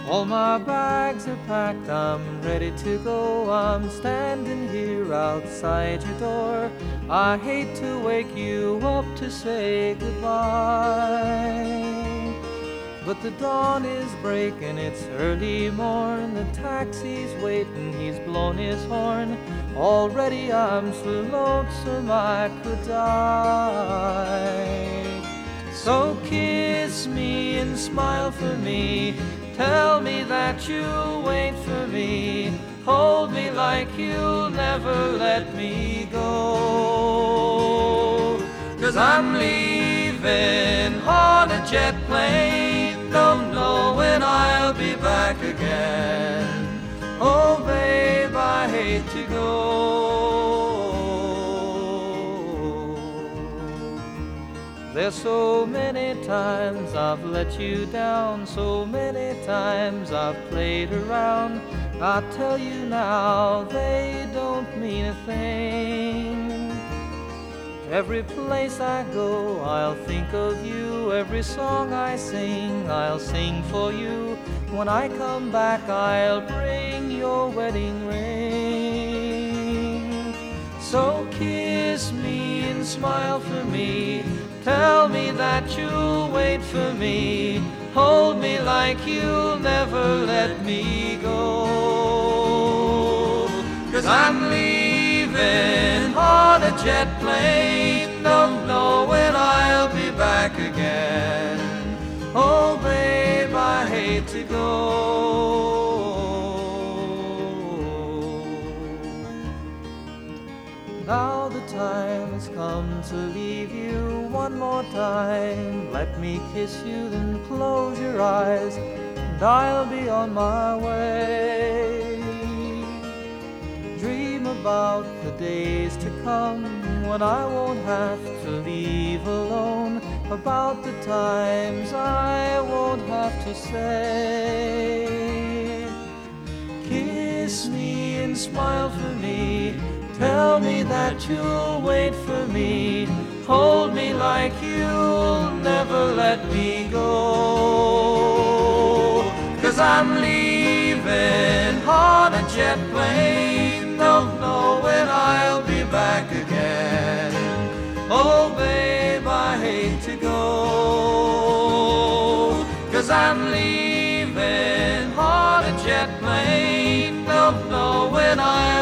All my bags are packed, I'm ready to go. I'm standing here outside your door. I hate to wake you up to say goodbye, but the dawn is breaking, it's early morn. The taxi's waiting, he's blown his horn. Already I'm so lonesome I could die. So kiss me and smile for me. Tell me that you'll wait for me. Hold me like you'll never let me go. 'Cause I'm leaving on a jet plane. Don't know when I'll be back again. Oh babe, I hate to go. There's so many times I've let you down, so many times I've played around. I tell you now, they don't mean a thing. Every place I go, I'll think of you. Every song I sing, I'll sing for you. When I come back, I'll bring your wedding ring. So kiss me and smile for me. Tell me that you'll wait for me. Hold me like you'll never let me go. 'Cause I'm leaving on a jet plane. Don't know when I'll be back again. Oh babe, I hate to go. Now the time has come to leave you one more time. Let me kiss you, then close your eyes, and I'll be on my way. Dream about the days to come when I won't have to leave alone, about the times I won't have to say. Kiss me and smile for me. Tell me that you'll wait for me. Hold me like you'll never let me go. 'Cause I'm leaving on a jet plane. Don't know when I'll be back again. Oh babe, I hate to go. 'Cause I'm leaving on a jet plane. Don't know when I'll